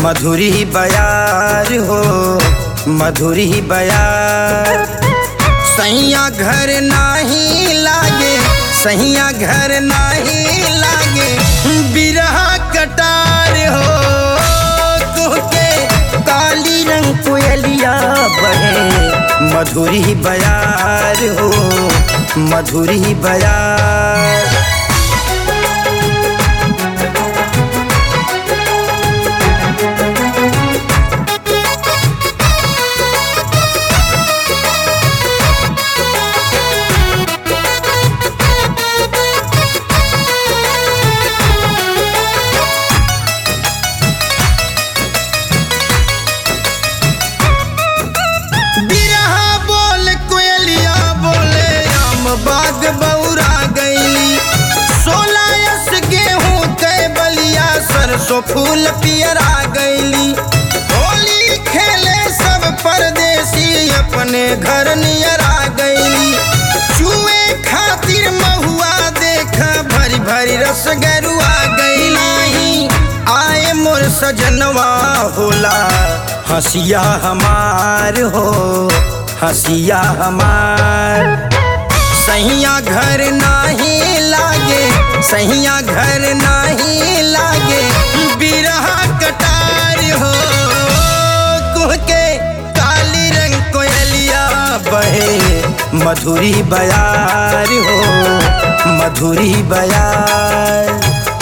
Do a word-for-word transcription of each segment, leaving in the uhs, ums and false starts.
मधुरी बयार हो मधुरी बयार। सैया घर नाही लागे सैया घर नाही लागे बिरहा कटार हो। तुहके काली रंग कोयलिया बहे मधुरी बयार हो मधुरी बयार। बाग बौरा गईली सोलायस गेहूं के बलिया सरसों फूल पियरा गईली। होली खेले सब परदेसी अपने घर नियरा गईली। चुए खातिर महुआ देखा भरी भरी रस गरुआ गईली। आए मोर सजनवा होला हसिया हमार हो हसिया हमार। सैया घर नाही लागे सैया घर नाही लागे बिरहा कटार हो। कुहके काली रंग कोयलिया बहे मधुरी बयार हो मधुरी बयार।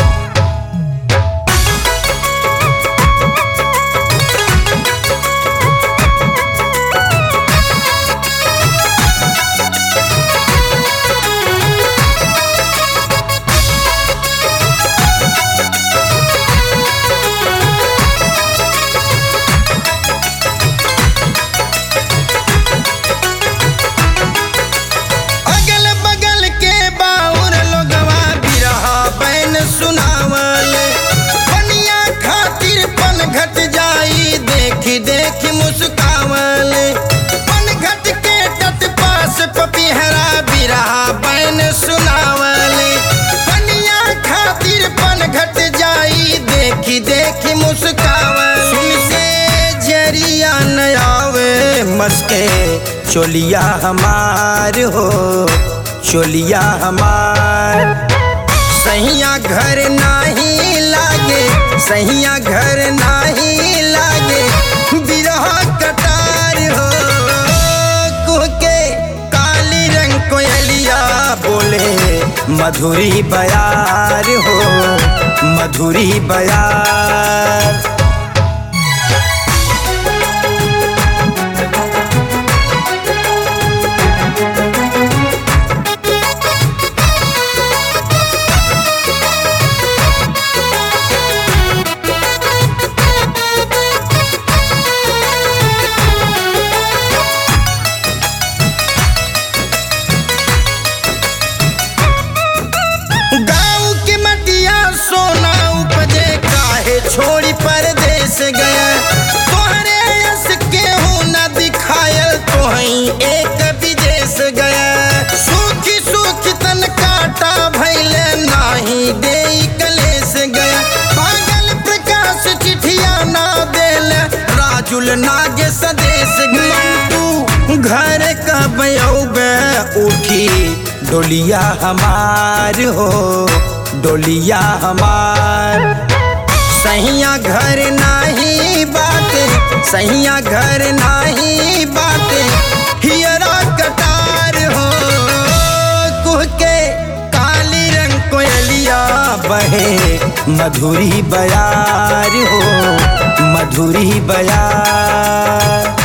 देखी देखी मुस्कावले पनघट के तट पास पपीहरा बिरहा बैन सुनावले। पनिया खातिर पनघट जाई देखी देखी मुस्कावले। सुन से जरिया न आवे मस्के चोलिया हमार हो चोलिया हमार। सैया घर नाही लागे सैया घर नाही लागे बिरहा कटार हो। कुहके काली रंग कोयलिया बोले मधुरी बयार हो मधुरी बयार। छोड़ी परदेश गया तोहरे यस केहू न दिखायल तोहई एक विदेश गया। सूखी सूखी तन काटा भैले नाही दे कलेश गया। पागल प्रकाश चिठिया ना देल राजुल नागे सदेश गया। तू घर कब औबे उठी डोलिया हमार हो डोलिया हमार। सैया घर नाही बात सैया घर नाही बात हियरा कटार हो। कुहके काली रंग कोयलिया बहे मधुरी बयार हो मधुरी बयार।